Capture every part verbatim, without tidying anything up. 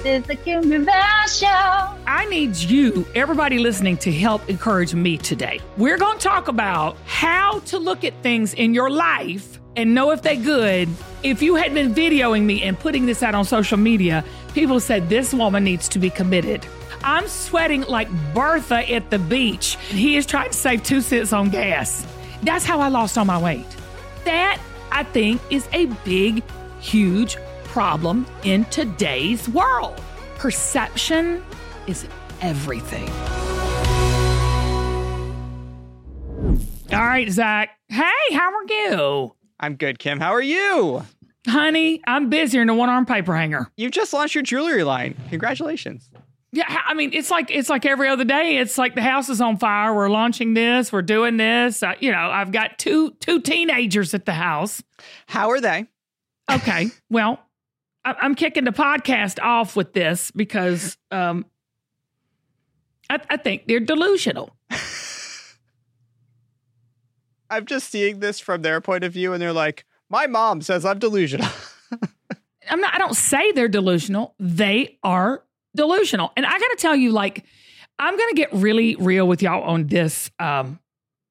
is the Kim Gravel Show. I need you, everybody listening, to help encourage me today. We're going to talk about how to look at things in your life and know if they're good. If you had been videoing me and putting this out on social media, people said this woman needs to be committed. I'm sweating like Bertha at the beach. He is trying to save two cents on gas. That's how I lost all my weight. That, I think, is a big, huge problem in today's world. Perception is everything. All right, Zach. Hey, how are you? I'm good, Kim. How are you? Honey, I'm busier than a one-arm paper hanger. You just launched your jewelry line. Congratulations. Yeah, I mean, it's like it's like every other day. It's like the house is on fire. We're launching this. We're doing this. Uh, you know, I've got two two teenagers at the house. How are they? Okay, well, I, I'm kicking the podcast off with this because um, I, I think they're delusional. I'm just seeing this from their point of view, and they're like, "My mom says I'm delusional." I'm not. I don't say they're delusional. They are delusional. And I got to tell you, like, I'm going to get really real with y'all on this, um,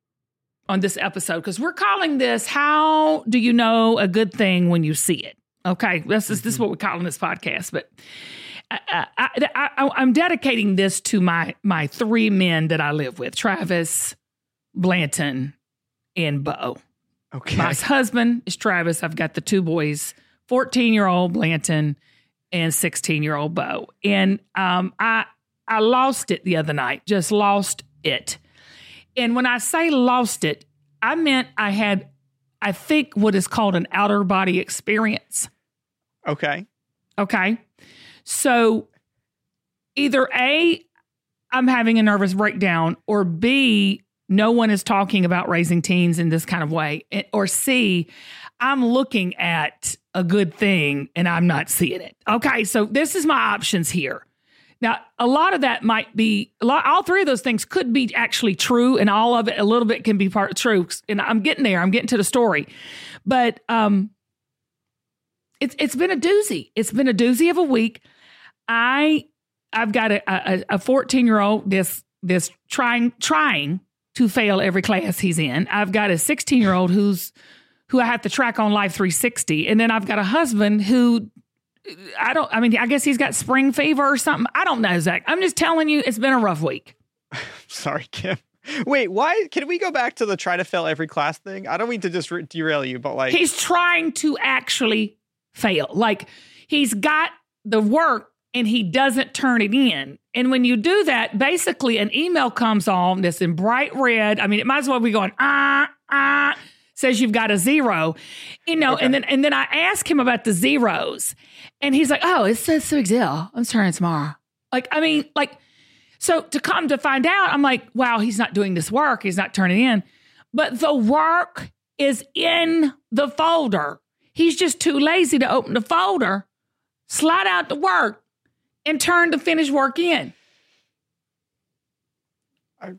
on this episode, because we're calling this, how do you know a good thing when you see it? Okay. This is, this is what we're calling this podcast, but I, I, I, I'm dedicating this to my, my three men that I live with, Travis, Blanton, and Bo. Okay. My husband is Travis. I've got the two boys, fourteen year old Blanton and sixteen year old Bo. And um, I I lost it the other night, just lost it. And when I say lost it, I meant I had, I think, what is called an outer body experience. Okay. Okay. So either A, I'm having a nervous breakdown, or B, no one is talking about raising teens in this kind of way, or C, I'm looking at a good thing and I'm not seeing it. Okay, so this is my options here. Now, a lot of that might be, a lot, all three of those things could be actually true, and all of it, a little bit can be part true. And I'm getting there. I'm getting to the story. But um, it's it's been a doozy. It's been a doozy of a week. I I've got a a, a fourteen-year-old this this trying trying to fail every class he's in. I've got a sixteen-year-old who's who I have to track on Life three sixty. And then I've got a husband who, I don't, I mean, I guess he's got spring fever or something. I don't know, Zach. I'm just telling you, it's been a rough week. Sorry, Kim. Wait, why? Can we go back to the try to fail every class thing? I don't mean to just re- derail you, but like. He's trying to actually fail. Like, he's got the work and he doesn't turn it in. And when you do that, basically an email comes on that's in bright red. I mean, it might as well be going, ah, ah. Says you've got a zero, you know, okay. and then and then I ask him about the zeros, and he's like, "Oh, it's it's a big deal. I'm turning tomorrow." Like, I mean, like, so to come to find out, I'm like, "Wow, he's not doing this work. He's not turning in," but the work is in the folder. He's just too lazy to open the folder, slide out the work, and turn the finished work in. I,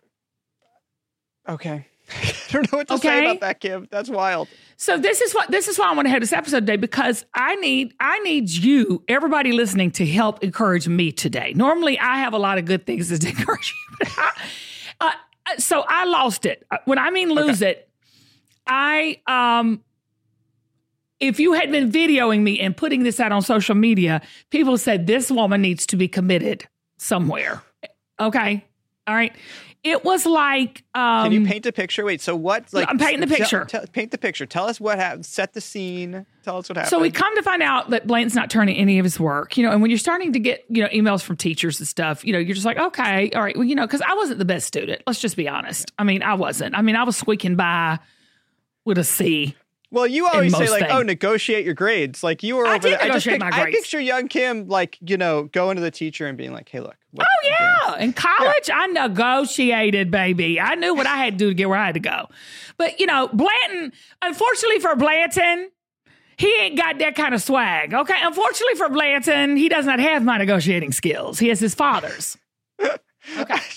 okay. I don't know what to okay. say about that, Kim. That's wild. So this is what this is why I want to have this episode today, because I need I need you, everybody listening, to help encourage me today. Normally, I have a lot of good things to encourage you. But I, uh, so I lost it. When I mean lose okay. it, I um, if you had been videoing me and putting this out on social media, people said this woman needs to be committed somewhere. Okay, all right. It was like... Um, Can you paint a picture? Wait, so what? Like, I'm painting the picture. Tell, tell, paint the picture. Tell us what happened. Set the scene. Tell us what happened. So we come to find out that Blanton's not turning any of his work. You know, and when you're starting to get, you know, emails from teachers and stuff, you know, you're just like, okay, all right. Well, you know, because I wasn't the best student. Let's just be honest. I mean, I wasn't. I mean, I was squeaking by with a C. Well, you always say like, things. oh, negotiate your grades. Like you were I over did there. negotiate I, just my pic- grades. I picture young Kim, like, you know, going to the teacher and being like, hey, look. Oh, yeah. In college, yeah. I negotiated, baby. I knew what I had to do to get where I had to go. But, you know, Blanton, unfortunately for Blanton, he ain't got that kind of swag. Okay. Unfortunately for Blanton, he does not have my negotiating skills. He has his father's. Okay.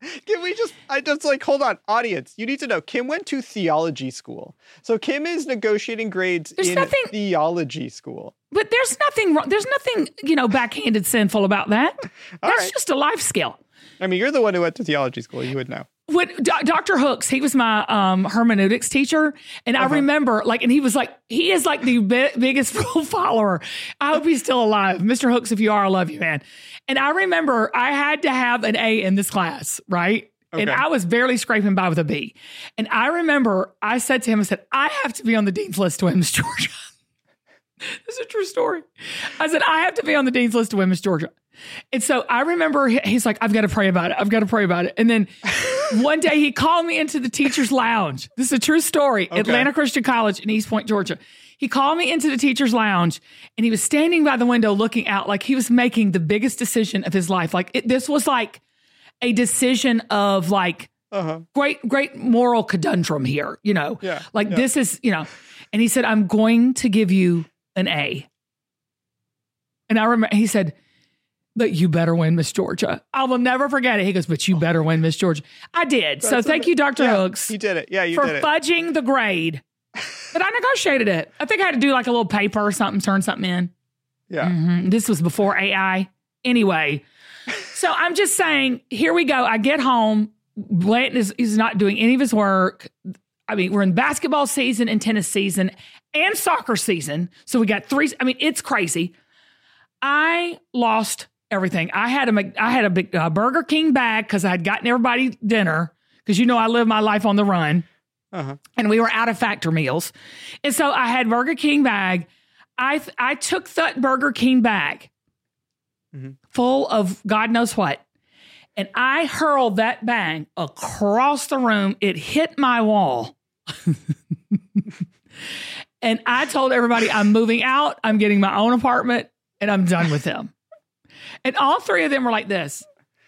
Can we just, I just like, hold on, audience, you need to know, Kim went to theology school. So Kim is negotiating grades There's in nothing- theology school. But there's nothing wrong. There's nothing, you know, backhanded sinful about that. All That's right. just a life skill. I mean, you're the one who went to theology school. You would know. When Do- Doctor Hooks, he was my um, hermeneutics teacher. And I Uh-huh. remember, like, and he was like, he is like the bi- biggest rule follower. I hope he's still alive. Mister Hooks, if you are, I love you, man. And I remember I had to have an A in this class, right? And Okay. I was barely scraping by with a B. And I remember I said to him, I said, I have to be on the dean's list to Women's Georgia. This is a true story. I said, I have to be on the dean's list to Women's Georgia. And so I remember he- he's like, I've got to pray about it. I've got to pray about it. And then one day he called me into the teacher's lounge. This is a true story. Okay. Atlanta Christian College in East Point, Georgia. He called me into the teacher's lounge and he was standing by the window looking out like he was making the biggest decision of his life. Like it, this was like a decision of like Uh-huh. great, great moral conundrum here, you know, Yeah, like yeah. this is, you know, and he said, I'm going to give you an A. And I remember he said, but you better win Miss Georgia. I will never forget it. He goes, but you better win Miss Georgia. I did. so That's thank okay. you, Doctor Yeah, Hooks, You did it. Yeah, you for did it. fudging the grade. But I negotiated it. I think I had to do like a little paper or something, turn something in. Yeah. Mhm. This was before A I. Anyway, so I'm just saying, here we go. I get home. Blanton is, is not doing any of his work. I mean, we're in basketball season and tennis season and soccer season. So we got three. I mean, it's crazy. I lost everything. I had a, Mc- I had a big uh, Burger King bag because I had gotten everybody dinner because, you know, I live my life on the run. Uh-huh. And we were out of factor meals. And so I had Burger King bag. I th- I took that Burger King bag Mhm. full of God knows what. And I hurled that bag across the room. It hit my wall. And I told everybody, I'm moving out. I'm getting my own apartment and I'm done with them. And all three of them were like this.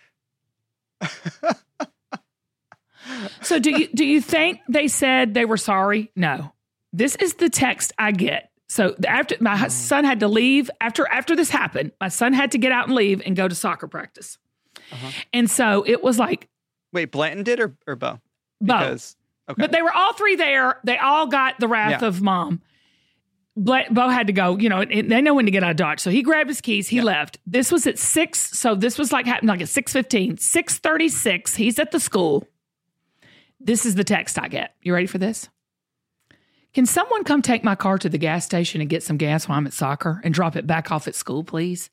So do you do you think they said they were sorry? No. This is the text I get. So after my son had to leave after after this happened, my son had to get out and leave and go to soccer practice. Uh-huh. And so it was like Wait, Blanton did or, or Bo? Bo. Because, okay. But they were all three there. They all got the wrath Yeah. of mom. Bla- Bo had to go, you know, and they know when to get out of Dodge. So he grabbed his keys. He Yeah. left. This was at six. So this was like happening like at six fifteen, six thirty-six. He's at the school. This is the text I get. You ready for this? Can someone come take my car to the gas station and get some gas while I'm at soccer and drop it back off at school, please?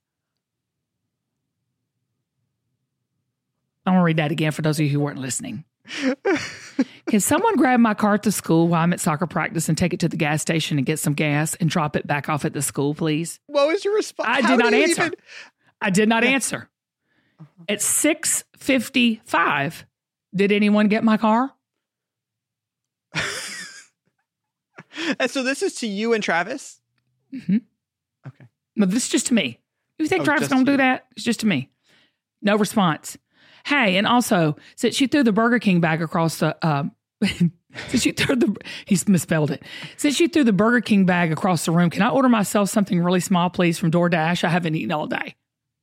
I'm going to read that again for those of you who weren't listening. Can someone grab my car at the school while I'm at soccer practice and take it to the gas station and get some gas and drop it back off at the school, please? What was your response? I How did do not you answer. even- I did not Yeah. answer. At six fifty-five, did anyone get my car? And so this is to you and Travis? Mm-hmm. Okay. No, this is just to me. You think Oh, Travis just going to you. do that? It's just to me. No response. Hey, and also, since she threw the Burger King bag across the, um, since she threw the, he's misspelled it. Since she threw the Burger King bag across the room, can I order myself something really small, please, from DoorDash? I haven't eaten all day.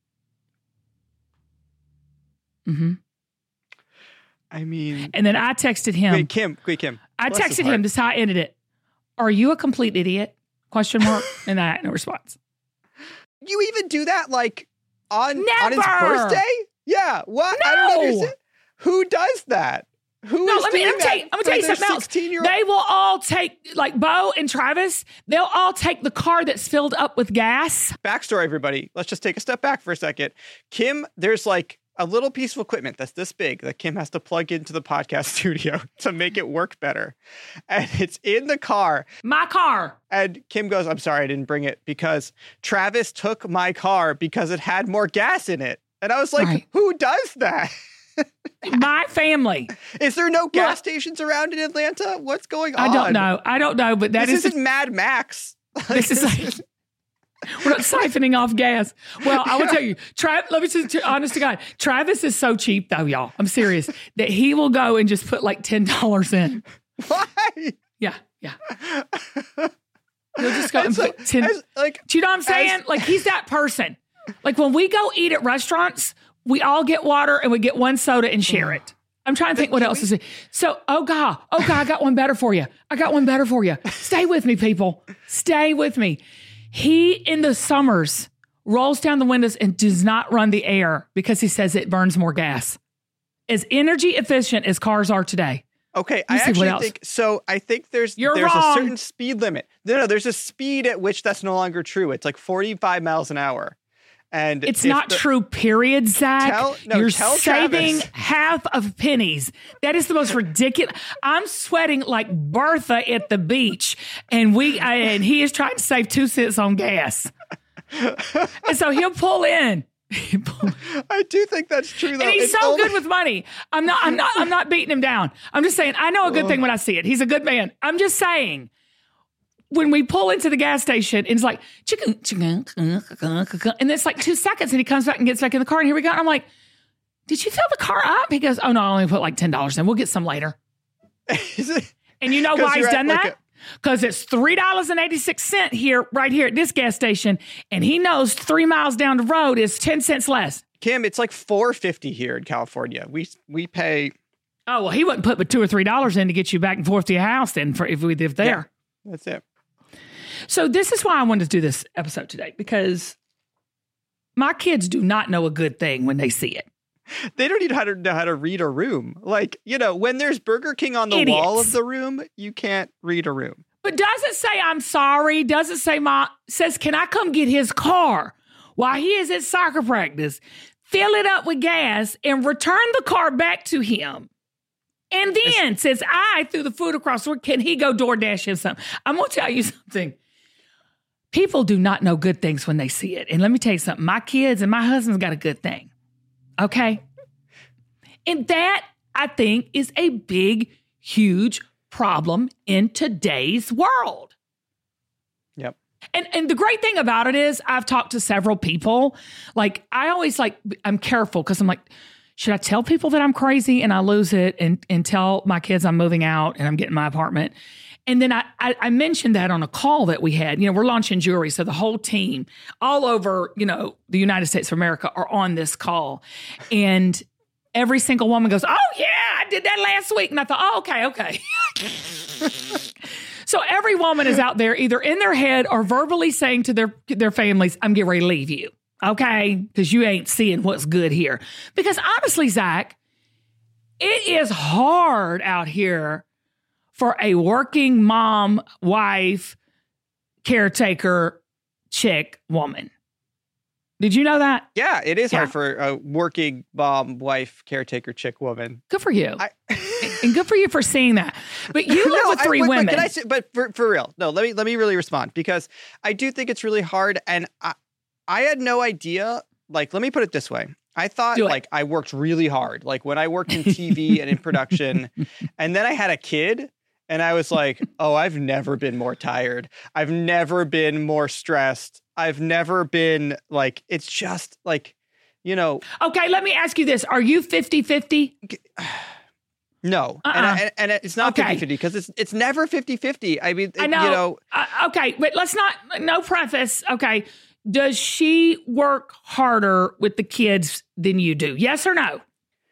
Mm-hmm. I mean, And then I texted him. wait, Kim, wait, Kim. I bless his texted heart. him. This is how I ended it. Are you a complete idiot? Question mark. And I had no response. You even do that like on, on his Never! birthday? Yeah. What? I don't No! understand. Who does that? Who No, is let me, doing let me tell you, that I'm gonna for tell you their something else. sixteen-year-old? They will all take, like Bo and Travis, they'll all take the car that's filled up with gas. Backstory, everybody. Let's just take a step back for a second. Kim, there's like a little piece of equipment that's this big that Kim has to plug into the podcast studio to make it work better. And it's in the car. My car. And Kim goes, I'm sorry, I didn't bring it because Travis took my car because it had more gas in it. And I was like, Right. who does that? My family. Is there no gas What? stations around in Atlanta? What's going on? I don't know. I don't know, but that This is isn't Mad Max. This is like, we're not siphoning off gas. Well, I will tell you, Trav, let me just, honest to God, Travis is so cheap though, y'all. I'm serious that he will go and just put like ten dollars in. Why? Yeah, yeah. He'll just go and It's put like, ten. as- like, Do you know what I'm saying? as- Like he's that person. Like when we go eat at restaurants, we all get water and we get one soda and share it. I'm trying to think what else is it. So, oh God, oh God, I got one better for you. I got one better for you. Stay with me, people. Stay with me. He, in the summers, rolls down the windows and does not run the air because he says it burns more gas. As energy efficient as cars are today. Okay, I actually think, so I think there's You're there's wrong. a certain speed limit. No, no, there's a speed at which that's no longer true. It's like forty-five miles an hour. And it's not the, true, period, Zach. Tell, no, You're tell saving Travis. half of pennies. That is the most ridiculous. I'm sweating like Bertha at the beach, and we and he is trying to save two cents on gas. And so he'll pull in. I do think that's true, though. And he's it's so only- good with money. I'm not. I'm not. I'm not beating him down. I'm just saying. I know a good thing when I see it. He's a good man. I'm just saying. When we pull into the gas station, and it's like, chicken, chicken, and it's like two seconds, and he comes back and gets back in the car, and here we go. And I'm like, did you fill the car up? He goes, oh, no, I only put like ten dollars in. We'll get some later. And you know why he's done like that? Because it's three dollars and eighty-six cents here, right here at this gas station, and he knows three miles down the road is ten cents less. Kim, it's like four fifty here in California. We we pay. Oh, well, he wouldn't put but two or three dollars in to get you back and forth to your house then for if we live there. Yeah, that's it. So this is why I wanted to do this episode today, because my kids do not know a good thing when they see it. They don't even know how to know how to read a room. Like, you know, when there's Burger King on the Idiots. wall of the room, you can't read a room. But doesn't say I'm sorry, doesn't say my, says, can I come get his car while he is at soccer practice, fill it up with gas, and return the car back to him. And then it's, says, I threw the food across the room, can he go DoorDash him something? I'm going to tell you something. People do not know good things when they see it. And let me tell you something. My kids and my husband's got a good thing. Okay? And that, I think, is a big, huge problem in today's world. Yep. And and the great thing about it is I've talked to several people. Like, I always like, I'm careful because I'm like, should I tell people that I'm crazy and I lose it and, and tell my kids I'm moving out and I'm getting my apartment? And then I, I, I mentioned that on a call that we had. You know, we're launching jewelry. So the whole team all over, you know, the United States of America are on this call. And every single woman goes, oh, yeah, I did that last week. And I thought, oh, okay, okay. So every woman is out there either in their head or verbally saying to their, their families, I'm getting ready to leave you. Okay? Because you ain't seeing what's good here. Because honestly, Zach, it is hard out here for a working mom, wife, caretaker, chick woman. Did you know that? Yeah, it is Yeah. hard for a working mom, wife, caretaker, chick woman. Good for you. I, and good for you for seeing that. But you live No, with three I, but, women. But, can I say, but for, for real, no, let me let me really respond, because I do think it's really hard. And I, I had no idea. Like, let me put it this way. I thought Do it. like I worked really hard, like when I worked in T V and in production, and then I had a kid. And I was like, oh, I've never been more tired. I've never been more stressed. I've never been like, it's just like, you know. Okay, let me ask you this. Are you fifty-fifty? No. Uh-uh. And, I, and it's not Okay. fifty-fifty because it's it's never fifty-fifty. I mean, I know. you know. Uh, okay, but let's not, no preface. Okay. Does she work harder with the kids than you do? Yes or no?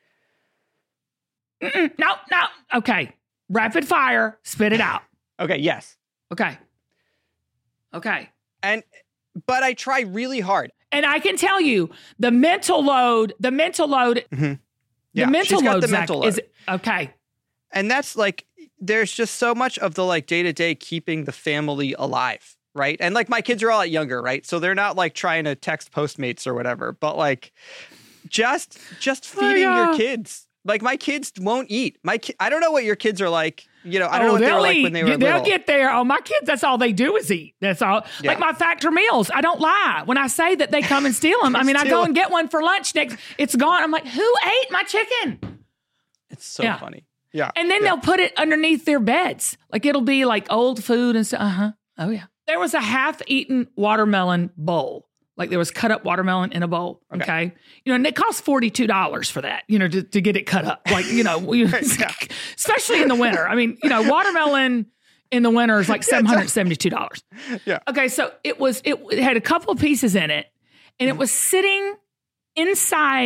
Mm-mm, no, no. Okay. Rapid fire, spit it out. Okay, yes. Okay. Okay. And, but I try really hard. And I can tell you the mental load, the mental load, Mm-hmm. the Yeah, mental she's got load, the Zach, mental load. is, okay. And that's like, there's just so much of the like day to day keeping the family alive, right? And like my kids are all younger, right? So they're not like trying to text Postmates or whatever, but like just just feeding Oh, yeah. your kids. Like my kids won't eat. My ki- I don't know what your kids are like. You know, I don't Oh, know what they were they'll like eat. when they were They'll little. get there. Oh, my kids, that's all they do is eat. That's all. Yeah. Like my Factor meals. I don't lie. When I say that they come and steal them, I mean, I Steal go 'em. and get one for lunch next. It's gone. I'm like, who ate my chicken? It's so Yeah. funny. Yeah. And then yeah. they'll put it underneath their beds. Like it'll be like old food and stuff. Uh-huh. Oh, yeah. There was a half-eaten watermelon bowl. Like there was cut up watermelon in a bowl. Okay. Okay. You know, and it cost forty-two dollars for that, you know, to, to get it cut up. Like, you know, we, Yeah. especially in the winter. I mean, you know, watermelon in the winter is like seven hundred seventy-two dollars. Yeah. Okay. So it was, it, it had a couple of pieces in it and it was sitting inside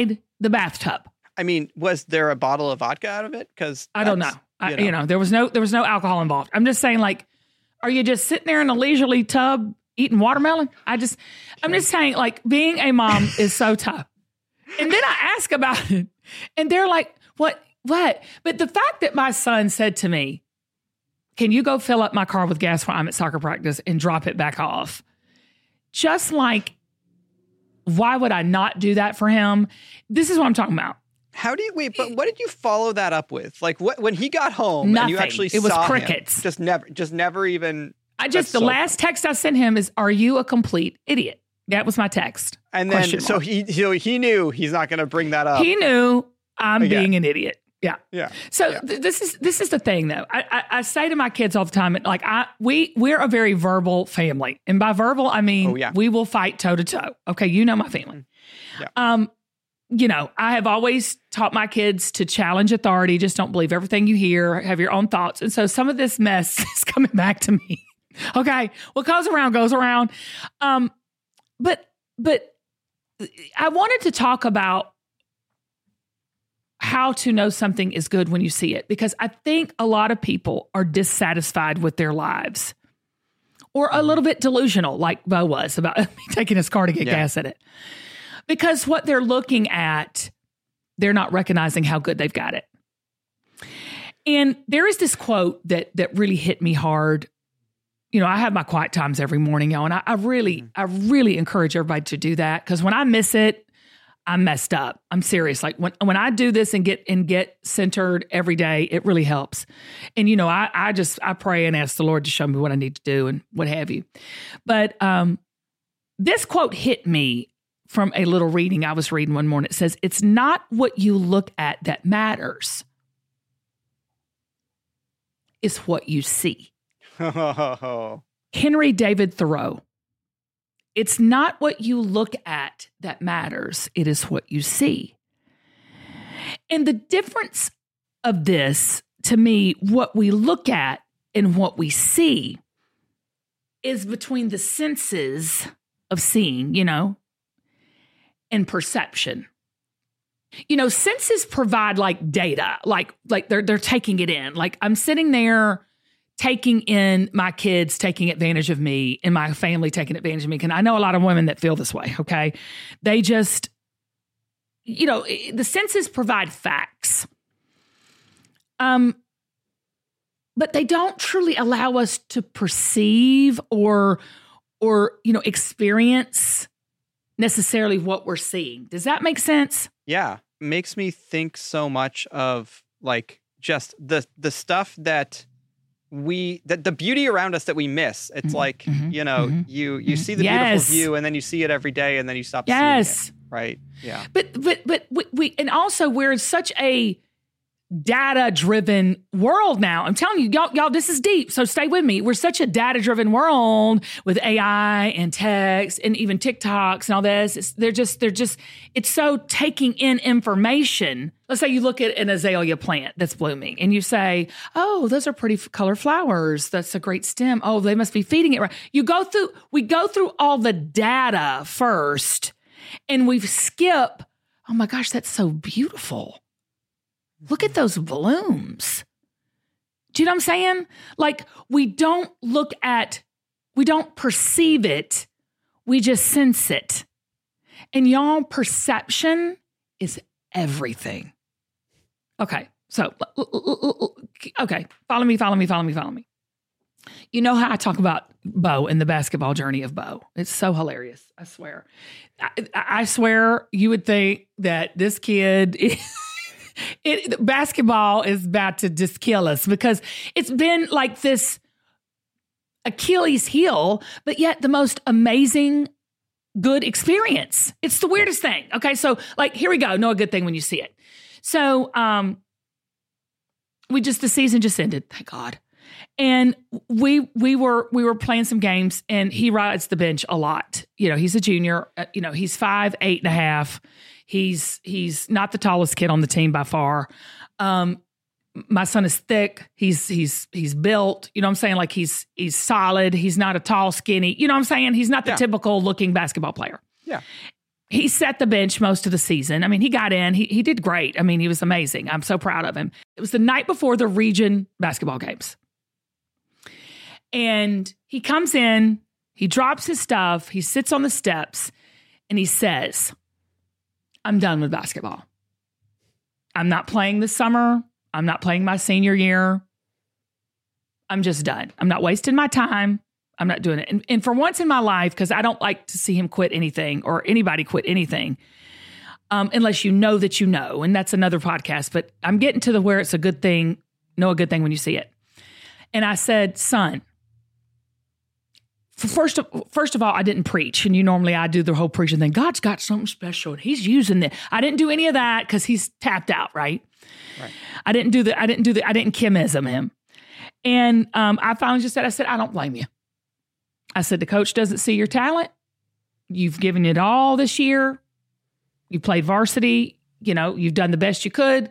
the bathtub. I mean, was there a bottle of vodka out of it? Because I don't know. I, you know. you know, there was no there was no alcohol involved. I'm just saying, like, are you just sitting there in a leisurely tub eating watermelon? I just, I'm just saying, like, being a mom is so tough. And then I ask about it, and they're like, "What? What?" But the fact that my son said to me, "Can you go fill up my car with gas while I'm at soccer practice and drop it back off?" Just like, why would I not do that for him? This is what I'm talking about. How do you wait? But what did you follow that up with? Like, what when he got home Nothing. and you actually it was saw crickets. him, just never, just never even. I just the so last funny. text I sent him is, "Are you a complete idiot?" That was my text. And then Question so mark. he so he knew he's not going to bring that up. He knew I'm Again. being an idiot. Yeah. Yeah. So Yeah. th- this is this is the thing though. I, I I say to my kids all the time, like I we we're a very verbal family, and by verbal I mean Oh, yeah. we will fight toe to toe. Okay, you know my family. Yeah. Um, you know, I have always taught my kids to challenge authority. Just don't believe everything you hear. Have your own thoughts. And so some of this mess is coming back to me. Okay, what goes around goes around. Um, but but I wanted to talk about how to know something is good when you see it, because I think a lot of people are dissatisfied with their lives, or a little bit delusional, like Bo was about taking his car to get Yeah. gas in it, because what they're looking at, they're not recognizing how good they've got it. And there is this quote that that really hit me hard. You know, I have my quiet times every morning, y'all, and I, I really, I really encourage everybody to do that, because when I miss it, I'm messed up. I'm serious. Like when, when I do this and get and get centered every day, it really helps. And you know, I I just I pray and ask the Lord to show me what I need to do and what have you. But um, this quote hit me from a little reading I was reading one morning. It says, "It's not what you look at that matters. It's what you see." Henry David Thoreau. It's not what you look at that matters. It is what you see. And the difference of this, to me, what we look at and what we see is between the senses of seeing, you know, and perception. You know, senses provide like data, like like they're they're taking it in. Like I'm sitting there taking in my kids taking advantage of me and my family taking advantage of me. And I know a lot of women that feel this way, okay? They just, you know, the senses provide facts. Um, but they don't truly allow us to perceive or, or, you know, experience necessarily what we're seeing. Does that make sense? Yeah. Makes me think so much of like just the the stuff that we that the beauty around us that we miss. It's Mm-hmm, like, mm-hmm, you know, mm-hmm, you you see the yes. beautiful view and then you see it every day and then you stop Yes. seeing it. Right. Yeah. But but but we, we and also we're in such a data-driven world now. I'm telling you, y'all, y'all, this is deep. So stay with me. We're such a data-driven world with A I and text and even TikToks and all this. It's, they're just, they're just, it's so taking in information. Let's say you look at an azalea plant that's blooming and you say, oh, those are pretty color flowers. That's a great stem. Oh, they must be feeding it right. You go through, we go through all the data first and we skip, oh my gosh, that's so beautiful. Look at those blooms. Do you know what I'm saying? Like we don't look at, we don't perceive it. We just sense it. And y'all, perception is everything. Okay. So, okay. Follow me, follow me, follow me, follow me. You know how I talk about Bo and the basketball journey of Bo. It's so hilarious. I swear. I, I swear you would think that this kid is, It, basketball is about to just kill us because it's been like this Achilles heel, but yet the most amazing good experience. It's the weirdest thing. Okay, so like here we go. Know a good thing when you see it. So um, we just the season just ended. Thank God. And we we were we were playing some games, and he rides the bench a lot. You know, he's a junior. Uh, you know, he's five eight and a half. He's he's not the tallest kid on the team by far. Um, my son is thick. He's he's he's built. You know what I'm saying? Like he's he's solid. He's not a tall, skinny. You know what I'm saying? He's not the Yeah. typical looking basketball player. Yeah. he set the bench most of the season. I mean, he got in. He he did great. I mean, he was amazing. I'm so proud of him. It was the night before the region basketball games. And he comes in, he drops his stuff, he sits on the steps, and he says, I'm done with basketball. I'm not playing this summer. I'm not playing my senior year. I'm just done. I'm not wasting my time. I'm not doing it. And, and for once in my life, because I don't like to see him quit anything or anybody quit anything, um, unless you know that you know. And that's another podcast. But I'm getting to the where it's a good thing, know a good thing when you see it. And I said, son, first of, first of all, I didn't preach. And you normally, I do the whole preaching thing. God's got something special. And he's using it. I didn't do any of that because he's tapped out, right? Right. I didn't do the, I didn't do the, I didn't Kimism him. And um, I finally just said, I said, I don't blame you. I said, the coach doesn't see your talent. You've given it all this year. You played varsity. You know, you've done the best you could.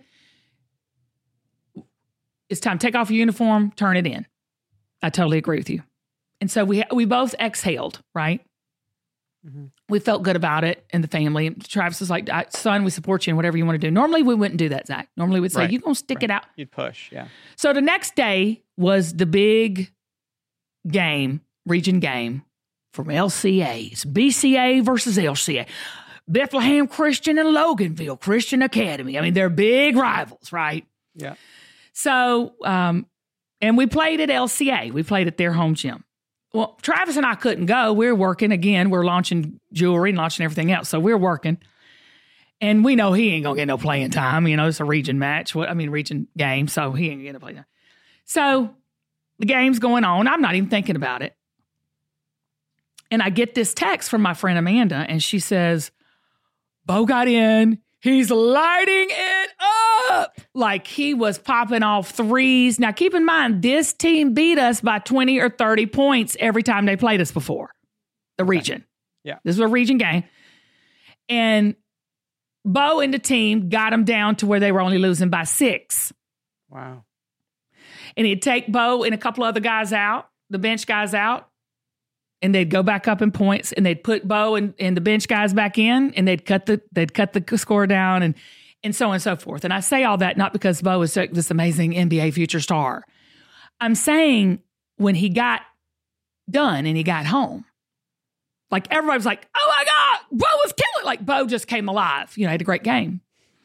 It's time to take off your uniform, turn it in. I totally agree with you. And so we we both exhaled, right? Mm-hmm. We felt good about it in the family. Travis was like, son, we support you in whatever you want to do. Normally, we wouldn't do that, Zach. Normally, we'd say, right. You're going to stick right. it out. You'd push, yeah. So the next day was the big game, region game from L C A. It's B C A versus L C A. Bethlehem Christian and Loganville Christian Academy. I mean, they're big rivals, right? Yeah. So, um, and we played at L C A. We played at their home gym. Well, Travis and I couldn't go. We're working again. We're launching jewelry and launching everything else. So we're working. And we know he ain't going to get no playing time. You know, it's a region match. What I mean, region game. So he ain't going to play time. So the game's going on. I'm not even thinking about it. And I get this text from my friend Amanda, and she says, Bo got in. He's lighting it up. Like he was popping off threes. Now, keep in mind, this team beat us by twenty or thirty points every time they played us before. The region. Okay. Yeah. This was a region game. And Bo and the team got them down to where they were only losing by six. Wow. And he'd take Bo and a couple other guys out, the bench guys out, and they'd go back up in points, and they'd put Bo and, and the bench guys back in, and they'd cut the they'd cut the score down, and and so on and so forth. And I say all that not because Bo is this amazing N B A future star. I'm saying when he got done and he got home, like everybody was like, "Oh my God, Bo was killing!" Like Bo just came alive. You know, he had a great game.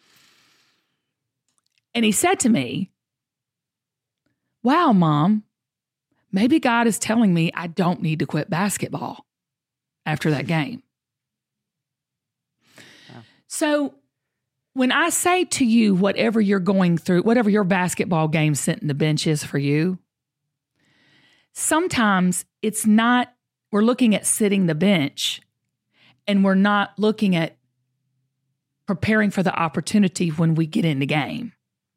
And he said to me, "Wow, Mom. Maybe God is telling me I don't need to quit basketball after that game." Wow. So when I say to you, whatever you're going through, whatever your basketball game sitting the bench is for you, sometimes it's not, we're looking at sitting the bench and we're not looking at preparing for the opportunity when we get in the game.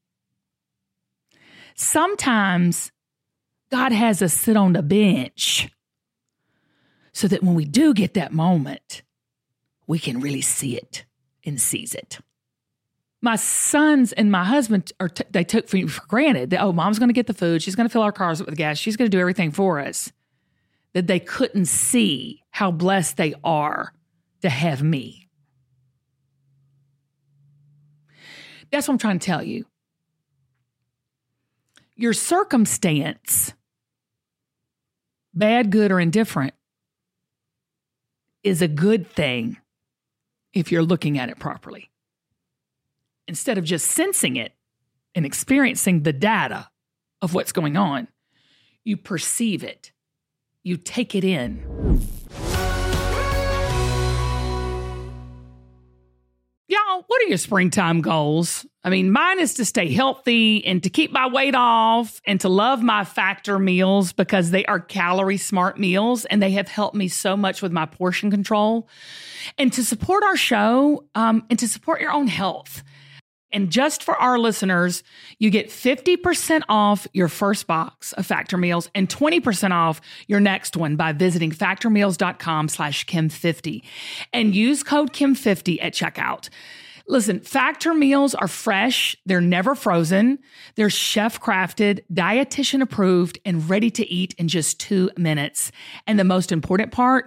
Sometimes God has us sit on the bench so that when we do get that moment, we can really see it and seize it. My sons and my husband, are t- they took for, for granted that, oh, Mom's going to get the food. She's going to fill our cars up with gas. She's going to do everything for us. That they couldn't see how blessed they are to have me. That's what I'm trying to tell you. Your circumstance, bad, good, or indifferent, is a good thing if you're looking at it properly. Instead of just sensing it and experiencing the data of what's going on, you perceive it. You take it in. Y'all, what are your springtime goals? I mean, mine is to stay healthy and to keep my weight off and to love my Factor meals because they are calorie smart meals and they have helped me so much with my portion control, and to support our show um, and to support your own health. And just for our listeners, you get fifty percent off your first box of Factor meals and twenty percent off your next one by visiting factormeals.com slash Kim50 and use code Kim fifty at checkout. Listen, Factor meals are fresh. They're never frozen. They're chef-crafted, dietitian approved, and ready to eat in just two minutes. And the most important part,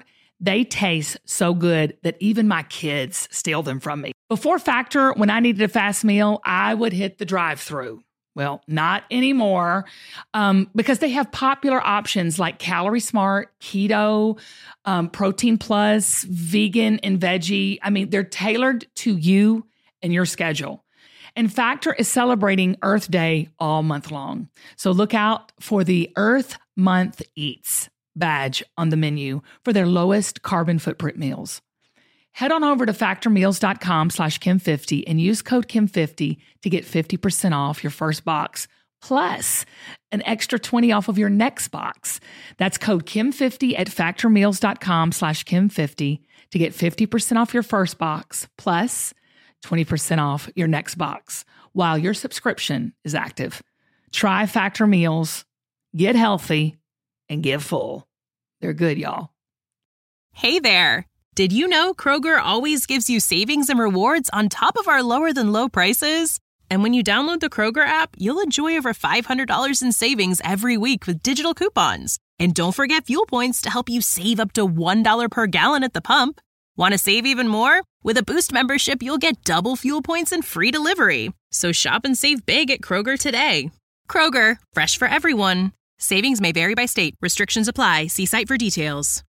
They taste so good that even my kids steal them from me. Before Factor, when I needed a fast meal, I would hit the drive-thru. Well, not anymore, um, because they have popular options like Calorie Smart, Keto, um, Protein Plus, Vegan, and Veggie. I mean, they're tailored to you and your schedule. And Factor is celebrating Earth Day all month long. So look out for the Earth Month Eats badge on the menu for their lowest carbon footprint meals. Head on over to factormeals.com slash Kim50 and use code Kim fifty to get fifty percent off your first box, plus an extra twenty off of your next box. That's code Kim fifty at factormeals.com slash Kim50 to get fifty percent off your first box, plus twenty percent off your next box while your subscription is active. Try Factor Meals, get healthy, and get full. They're good, y'all. Hey there. Did you know Kroger always gives you savings and rewards on top of our lower than low prices? And when you download the Kroger app, you'll enjoy over five hundred dollars in savings every week with digital coupons. And don't forget fuel points to help you save up to one dollar per gallon at the pump. Want to save even more? With a Boost membership, you'll get double fuel points and free delivery. So shop and save big at Kroger today. Kroger, fresh for everyone. Savings may vary by state. Restrictions apply. See site for details.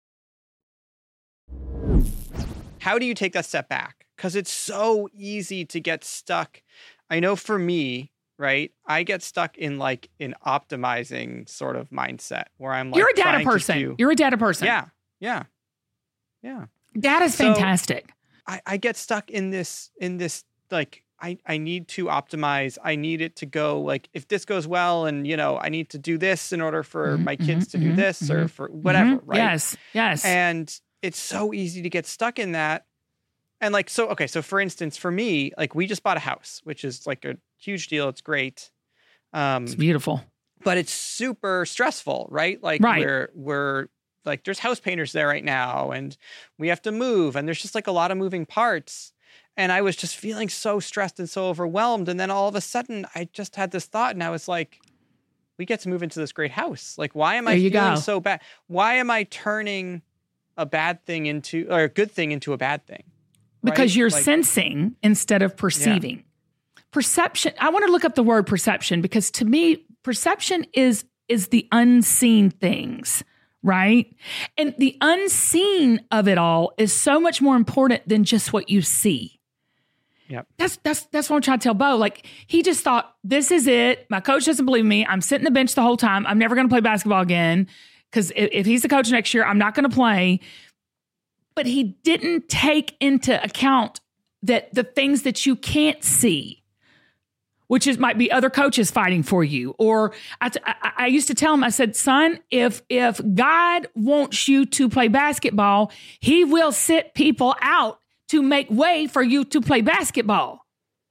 How do you take that step back? Because it's so easy to get stuck. I know for me, right, I get stuck in like an optimizing sort of mindset where I'm like, you're a data trying to person. do- You're a data person. Yeah, yeah, yeah. Data's So- fantastic. I, I get stuck in this, in this, like, I, I need to optimize. I need it to go, like, if this goes well and, you know, I need to do this in order for Mhm, my kids mhm, to do mhm, this mhm, or for whatever, Mhm. right? Yes, yes. And it's so easy to get stuck in that. And like, so, okay. So for instance, for me, like we just bought a house, which is like a huge deal. It's great. Um, It's beautiful. but it's super stressful, right? Like Right. we're, we're like, there's house painters there right now and we have to move and there's just like a lot of moving parts. And I was just feeling so stressed and so overwhelmed. And then all of a sudden I just had this thought and I was like, we get to move into this great house. Like, why am I There you feeling go. so bad? Why am I turning a bad thing into, or a good thing into a bad thing? Because right? you're Like- sensing instead of perceiving. Perception, I want to look up the word perception because to me, perception is is the unseen things, right? And the unseen of it all is so much more important than just what you see. Yep. That's that's that's what I'm trying to tell Bo. Like he just thought, this is it. My coach doesn't believe me. I'm sitting the bench the whole time. I'm never going to play basketball again because if, if he's the coach next year, I'm not going to play. But he didn't take into account that the things that you can't see, which is might be other coaches fighting for you. Or I, I, I used to tell him, I said, son, if if God wants you to play basketball, he will sit people out to make way for you to play basketball.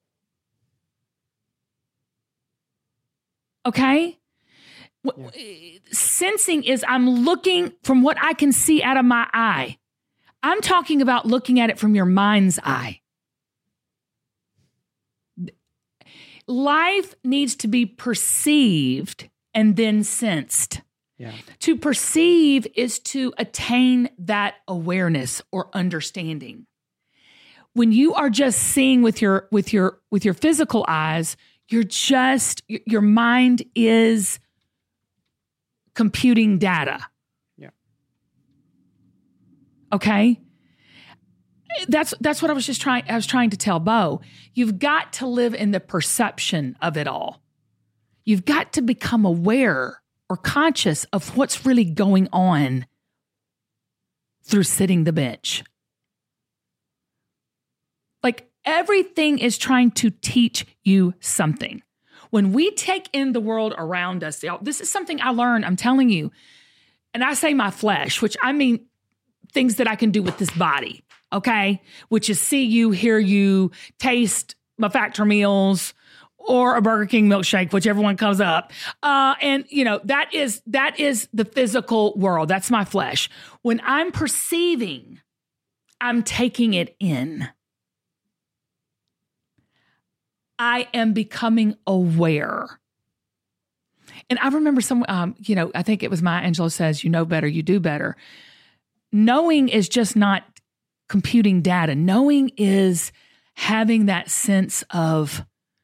Okay? Yeah. Sensing is I'm looking from what I can see out of my eye. I'm talking about looking at it from your mind's eye. Life needs to be perceived and then sensed. Yeah. To perceive is to attain that awareness or understanding. When you are just seeing with your with your with your physical eyes, you're just your mind is computing data. Yeah. Okay? That's that's what I was just trying I was trying to tell Bo. You've got to live in the perception of it all. You've got to become aware or conscious of what's really going on through sitting the bench. Like everything is trying to teach you something. When we take in the world around us, this is something I learned, I'm telling you, and I say my flesh, which I mean things that I can do with this body, okay? Which is see you, hear you, taste my Factor meals, or a Burger King milkshake, whichever one comes up. Uh, and, you know, that is that is the physical world. That's my flesh. When I'm perceiving, I'm taking it in. I am becoming aware. And I remember some, um, you know, I think it was Maya Angelou says, you know better, you do better. knowing is just not computing data. Knowing is having that sense of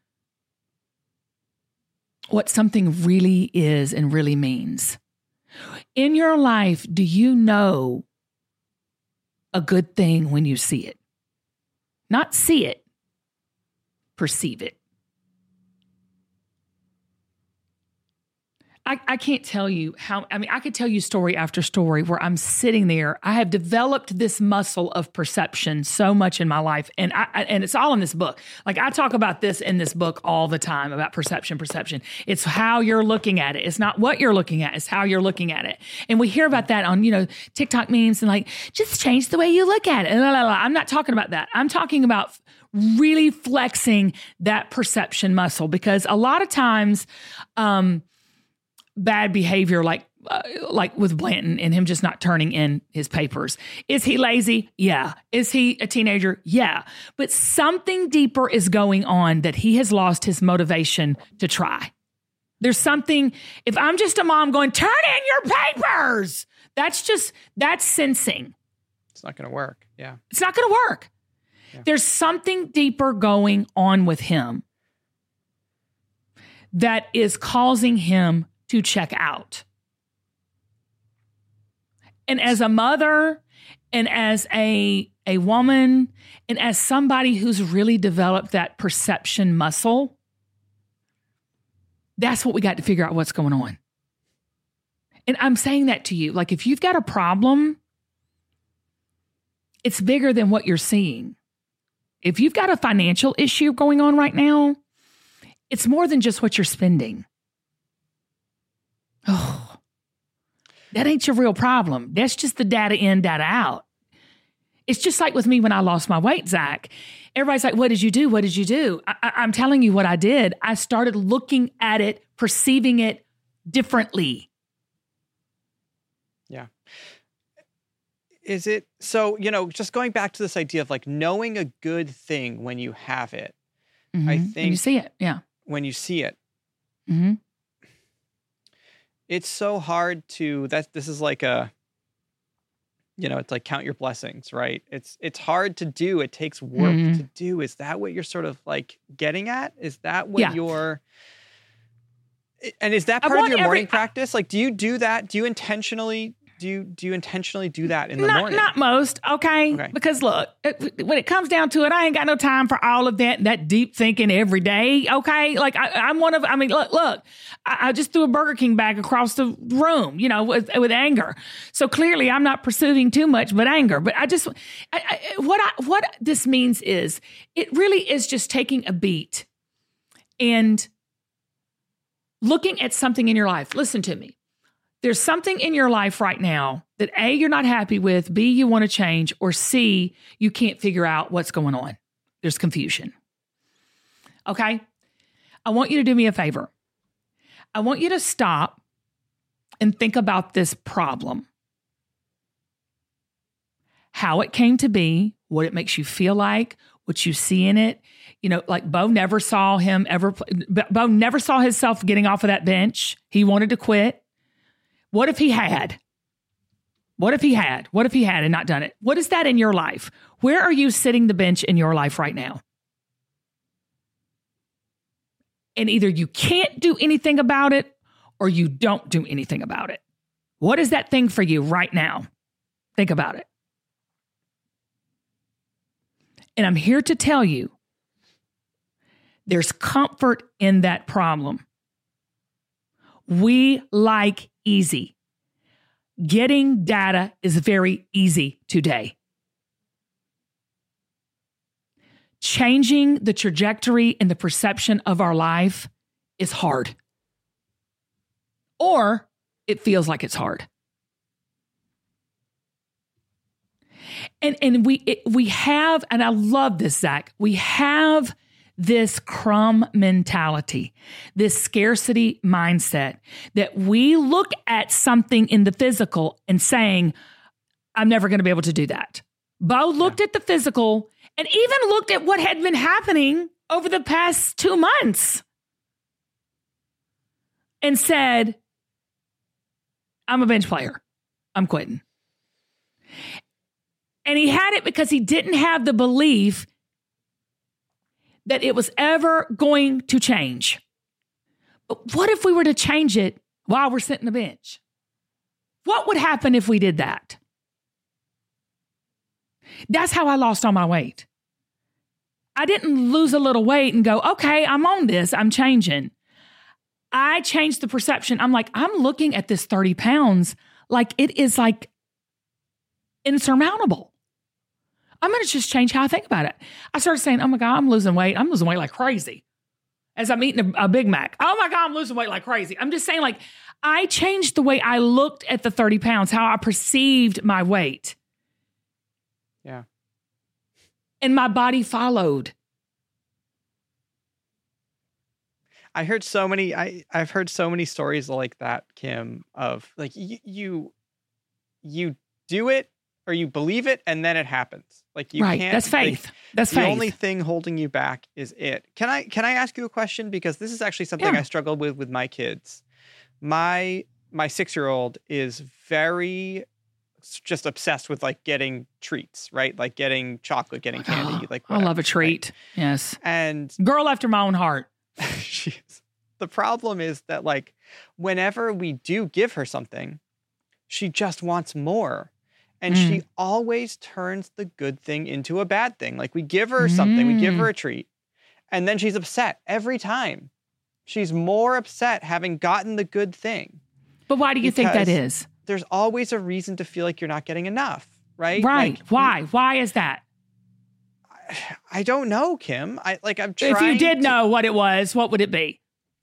what something really is and really means. In your life, do you know a good thing when you see it? Not see it, perceive it. I, I can't tell you how, I mean, I could tell you story after story where I'm sitting there. I have developed this muscle of perception so much in my life. And I, I and it's all in this book. Like I talk about this in this book all the time about perception, perception. It's how you're looking at it. It's not what you're looking at. It's how you're looking at it. And we hear about that on, you know, TikTok memes and like, just change the way you look at it. La, la, la. I'm not talking about that. I'm talking about really flexing that perception muscle because a lot of times, um, bad behavior, like uh, like with Blanton and him just not turning in his papers. Is he lazy? Yeah. Is he a teenager? Yeah. But something deeper is going on that he has lost his motivation to try. There's something, if I'm just a mom going, turn in your papers, that's just, that's sensing. It's not going to work. Yeah. It's not going to work. Yeah. There's something deeper going on with him that is causing him to check out. And as a mother and as a, a woman and as somebody who's really developed that perception muscle, that's what we got to figure out what's going on. And I'm saying that to you, like if you've got a problem, it's bigger than what you're seeing. If you've got a financial issue going on right now, it's more than just what you're spending. Oh, that ain't your real problem. That's just the data in, data out. It's just like with me when I lost my weight, Zach. Everybody's like, what did you do? What did you do? I, I, I'm telling you what I did. I started looking at it, perceiving it differently. Yeah. Is it, so, you know, just going back to this idea of like knowing a good thing when you have it, Mm-hmm. I think. When you see it, yeah. When you see it. Mm-hmm. It's so hard to, that this is like a, you know, it's like count your blessings, right? It's it's hard to do. It takes work mm-hmm. to do. Is that what you're sort of like getting at? Is that what yeah. you're, and is that part of your morning every, practice? Like, do you do that? Do you intentionally, do you, do you intentionally do that in the not, morning? Not most, okay? okay? Because look, it, when it comes down to it, I ain't got no time for all of that, that deep thinking every day, okay? Like I, I'm one of, I mean, look, look, I, I just threw a Burger King bag across the room, you know, with, with anger. So clearly I'm not pursuing too much, but anger. But I just, I, I, what I, what this means is, it really is just taking a beat and looking at something in your life. Listen to me. There's something in your life right now that A, you're not happy with, B, you want to change, or C, you can't figure out what's going on. There's confusion. Okay? I want you to do me a favor. I want you to stop and think about this problem. How it came to be, what it makes you feel like, what you see in it. You know, like Bo never saw him ever, Bo never saw himself getting off of that bench. He wanted to quit. What if he had? What if he had? What if he had and not done it? What is that in your life? Where are you sitting the bench in your life right now? And either you can't do anything about it or you don't do anything about it. What is that thing for you right now? Think about it. And I'm here to tell you, there's comfort in that problem. We like easy. Getting data is very easy today. Changing the trajectory and the perception of our life is hard. Or it feels like it's hard. And and we it, we have, and I love this, Zach, we have this crumb mentality, this scarcity mindset that we look at something in the physical and saying, I'm never going to be able to do that. Bo looked yeah. at the physical and even looked at what had been happening over the past two months and said, I'm a bench player. I'm quitting. And he had it because he didn't have the belief that it was ever going to change. But what if we were to change it while we're sitting on the bench? What would happen if we did that? That's how I lost all my weight. I didn't lose a little weight and go, okay, I'm on this, I'm changing. I changed the perception. I'm like, I'm looking at this thirty pounds like it is like insurmountable. I'm going to just change how I think about it. I started saying, oh my God, I'm losing weight. I'm losing weight like crazy. As I'm eating a, a Big Mac. Oh my God, I'm losing weight like crazy. I'm just saying, like, I changed the way I looked at the thirty pounds, how I perceived my weight. Yeah. And my body followed. I heard so many, I, I've heard so many stories like that, Kim, of like you, you, you do it or you believe it and then it happens. Like you right. can't. That's faith. Like, That's the faith. The only thing holding you back is it. Can I, can I ask you a question? Because this is actually something Yeah. I struggled with with my kids. My, my six-year-old is very just obsessed with like getting treats, right? Like getting chocolate, getting candy. Like I love a whatever, treat. right? Yes. And girl after my own heart. she is. The problem is that like whenever we do give her something, she just wants more. And Mm. she always turns the good thing into a bad thing. Like we give her something, we give her a treat, and then she's upset every time. She's more upset having gotten the good thing. But why do you think that Because is? There's always a reason to feel like you're not getting enough, right? Right. Like, why? Why is that? I don't know, Kim. I like I'm trying If you did to- know what it was, what would it be?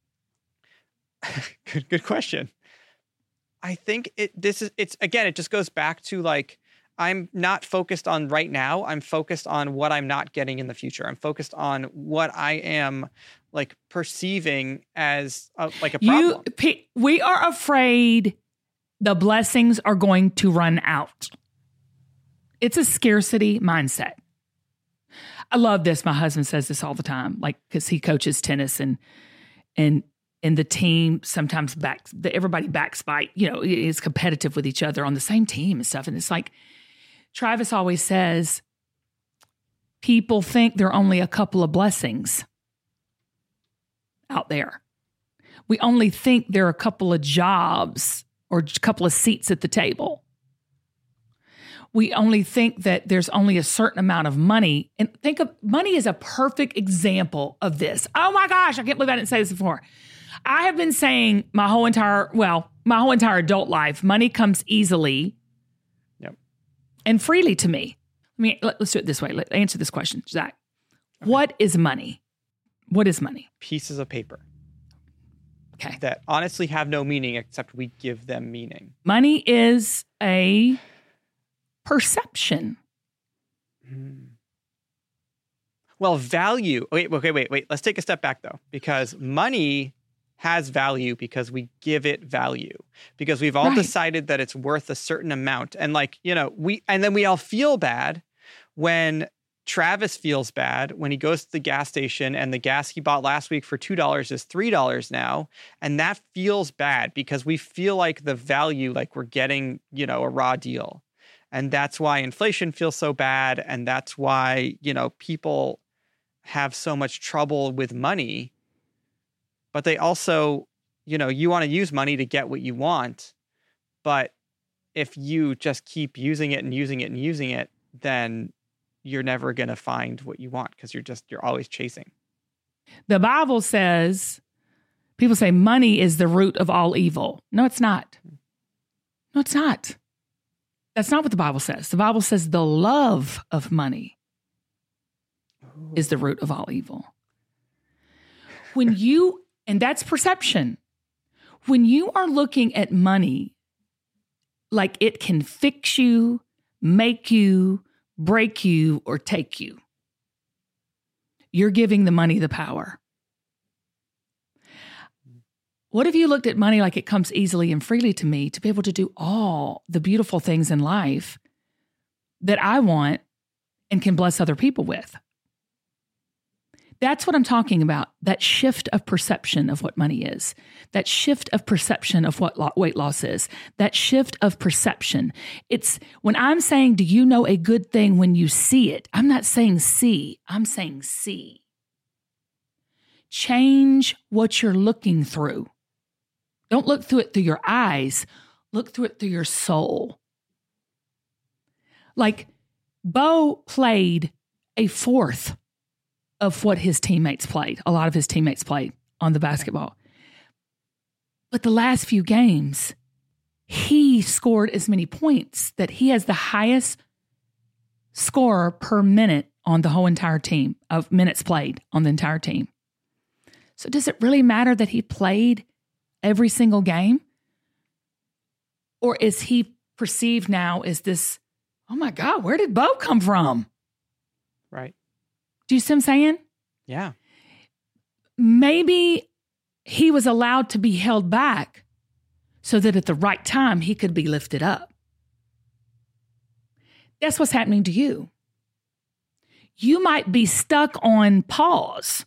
good good question. I think it this is it's again it just goes back to like I'm not focused on right now. I'm focused on what I'm not getting in the future. I'm focused on what I am like perceiving as a, like a problem. You, pe- we are afraid the blessings are going to run out. It's a scarcity mindset. I love this. My husband says this all the time, like because he coaches tennis and and and the team sometimes backs the, everybody backspite. You know, is competitive with each other on the same team and stuff. And it's like Travis always says, people think there are only a couple of blessings out there. We only think there are a couple of jobs or a couple of seats at the table. We only think that there's only a certain amount of money. And think of money is a perfect example of this. Oh my gosh, I can't believe I didn't say this before. I have been saying my whole entire, well, my whole entire adult life, money comes easily Yep. and freely to me. I mean, let, let's do it this way. Let's answer this question, Zach. Okay. What is money? What is money? Pieces of paper. Okay. That honestly have no meaning except we give them meaning. Money is a perception. Hmm. Well, value. Wait, okay, wait, wait. Let's take a step back though, because money has value because we give it value, because we've all Right. decided that it's worth a certain amount. And like, you know, we, and then we all feel bad when Travis feels bad when he goes to the gas station and the gas he bought last week for two dollars is three dollars now. And that feels bad because we feel like the value, like we're getting, you know, a raw deal. And that's why inflation feels so bad. And that's why, you know, people have so much trouble with money. But they also, you know, you want to use money to get what you want. But if you just keep using it and using it and using it, then you're never going to find what you want because you're just, you're always chasing. The Bible says, people say money is the root of all evil. No, it's not. No, it's not. That's not what the Bible says. The Bible says the love of money Ooh. Is the root of all evil. When you, and that's perception. When you are looking at money like it can fix you, make you, break you, or take you, you're giving the money the power. What if you looked at money like it comes easily and freely to me to be able to do all the beautiful things in life that I want and can bless other people with? That's what I'm talking about. That shift of perception of what money is, that shift of perception of what lo- weight loss is, that shift of perception. It's when I'm saying, do you know a good thing when you see it? I'm not saying see, I'm saying see. Change what you're looking through. Don't look through it through your eyes. Look through it through your soul. Like Bo played a fourth of what his teammates played. A lot of his teammates played on the basketball. But the last few games, he scored as many points that he has the highest score per minute on the whole entire team, of minutes played on the entire team. So does it really matter that he played every single game? Or is he perceived now as this, oh my God, where did Bo come from? Right. Do you see what I'm saying? Yeah. Maybe he was allowed to be held back so that at the right time he could be lifted up. That's what's happening to you. You might be stuck on pause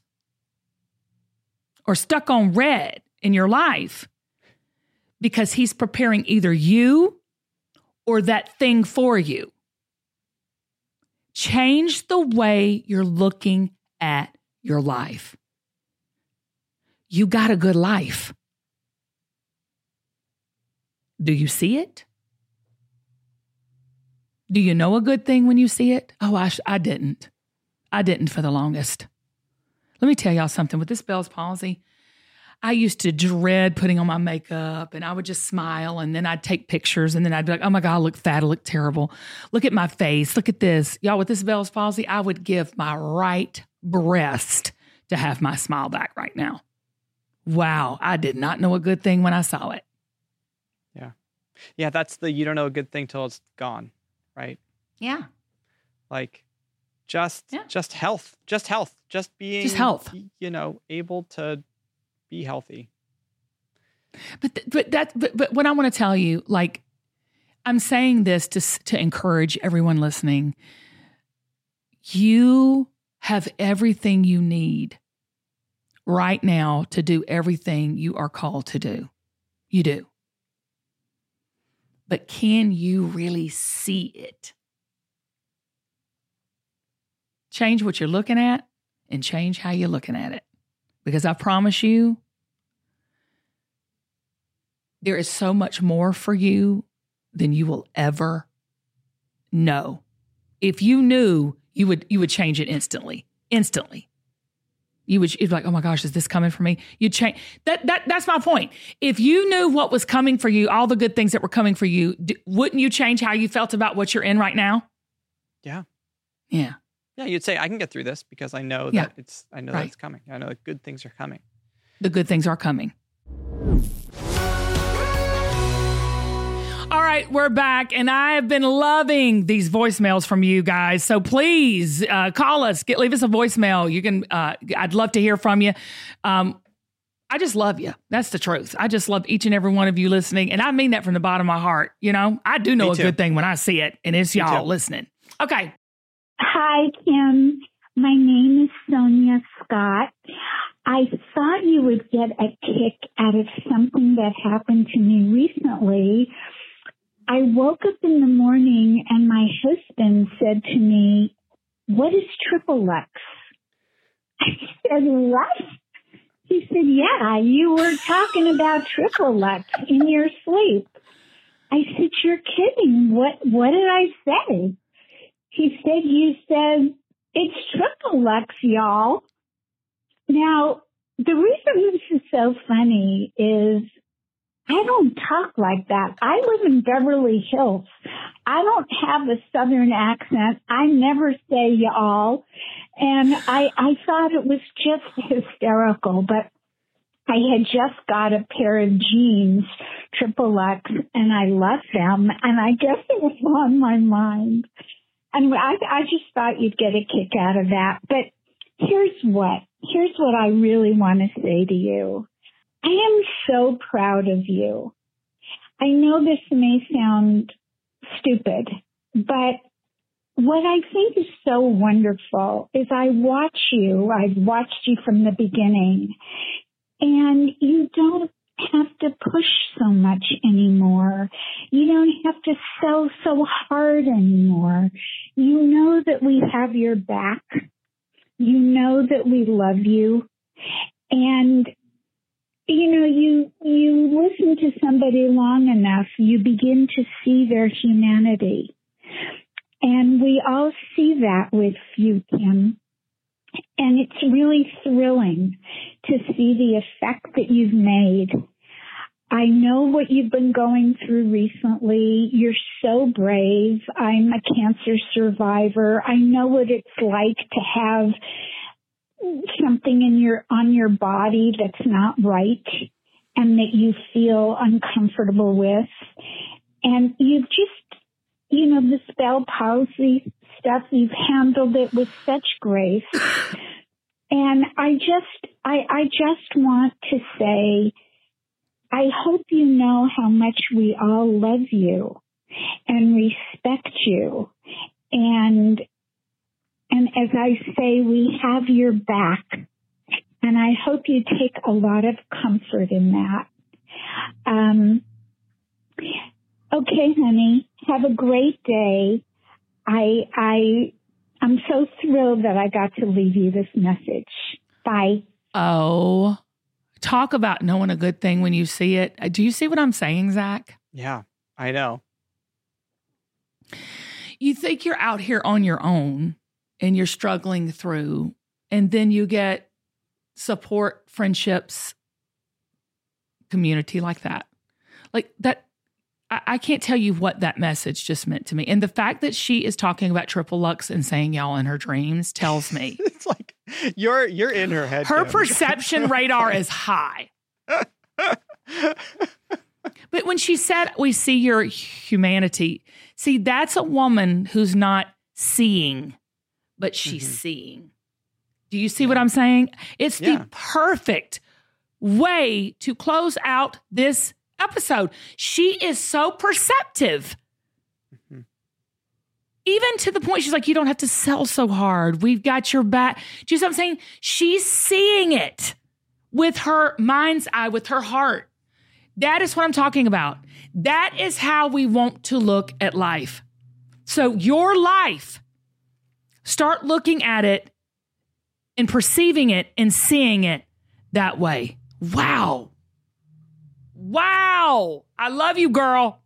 or stuck on red in your life because he's preparing either you or that thing for you. Change the way you're looking at your life. You got a good life. Do you see it? Do you know a good thing when you see it? Oh, I, sh- I didn't. I didn't for the longest. Let me tell y'all something. With this Bell's palsy, I used to dread putting on my makeup, and I would just smile, and then I'd take pictures, and then I'd be like, oh my God, I look fat, I look terrible. Look at my face. Look at this. Y'all, with this Bell's palsy, I would give my right breast to have my smile back right now. Wow, I did not know a good thing when I saw it. Yeah. Yeah, that's the you don't know a good thing till it's gone, right? Yeah. Like just Yeah. just health, just health, just being Just health. you know, able to be healthy. But th- but that but, but what I want to tell you, like, I'm saying this to to encourage everyone listening. You have everything you need right now to do everything you are called to do. You do. But can you really see it? Change what you're looking at and change how you're looking at it. Because I promise you, there is so much more for you than you will ever know. If you knew, you would you would change it instantly. Instantly. You would you'd be like, oh my gosh, is this coming for me? You'd change. That that that's my point. If you knew what was coming for you, all the good things that were coming for you, d- wouldn't you change how you felt about what you're in right now? Yeah. Yeah. Yeah, you'd say I can get through this because I know Yeah. that it's I know Right. that it's coming. I know that good things are coming. The good things are coming. All right, we're back, and I have been loving these voicemails from you guys. So please uh, call us, get leave us a voicemail. You can. Uh, I'd love to hear from you. Um, I just love you. That's the truth. I just love each and every one of you listening, and I mean that from the bottom of my heart. You know, I do know Me a too. good thing when I see it, and it's Me y'all too. listening. Okay. Hi, Kim. My name is Sonia Scott. I thought you would get a kick out of something that happened to me recently. I woke up in the morning and my husband said to me, "What is Triple Lux?" I said, "What?" He said, "Yeah, you were talking about Triple Lux in your sleep." I said, "You're kidding. What, what did I say?" He said, "You said, it's Triple Lux, y'all." Now, the reason this is so funny is I don't talk like that. I live in Beverly Hills. I don't have a Southern accent. I never say y'all. And I, I thought it was just hysterical, but I had just got a pair of jeans, Triple Lux, and I love them. And I guess it was on my mind. And I, I just thought you'd get a kick out of that. But here's what, here's what I really want to say to you. I am so proud of you. I know this may sound stupid, but what I think is so wonderful is I watch you, I've watched you from the beginning, and you don't have to push so much anymore. You don't have to sell so hard anymore. You know that we have your back. You know that we love you. And, you know, you, you listen to somebody long enough, you begin to see their humanity. And we all see that with you, Kim. And it's really thrilling to see the effect that you've made. I know what you've been going through recently. You're so brave. I'm a cancer survivor. I know what it's like to have something in your, on your body that's not right and that you feel uncomfortable with. And you've just, you know, the Bell palsy stuff, you've handled it with such grace. And I just, I, I just want to say, I hope you know how much we all love you and respect you. And, and as I say, we have your back. And I hope you take a lot of comfort in that. Um, okay, honey, have a great day. I, I, I'm so thrilled that I got to leave you this message. Bye. Oh, talk about knowing a good thing when you see it. Do you see what I'm saying, Zach? Yeah, I know. You think you're out here on your own and you're struggling through, and then you get support, friendships, community like that. Like that. I can't tell you what that message just meant to me. And the fact that she is talking about Triple Lux and saying y'all in her dreams tells me. It's like you're you're in her head. Her Kim. perception radar is high. But when she said, we see your humanity, see, that's a woman who's not seeing, but she's mm-hmm. seeing. Do you see yeah. what I'm saying? It's yeah. the perfect way to close out this episode. She is so perceptive. Mm-hmm. Even to the point she's like, you don't have to sell so hard. We've got your back. Do you see what I'm saying? She's seeing it with her mind's eye, with her heart. That is what I'm talking about. That is how we want to look at life. So your life, start looking at it and perceiving it and seeing it that way. Wow. Wow. I love you, girl.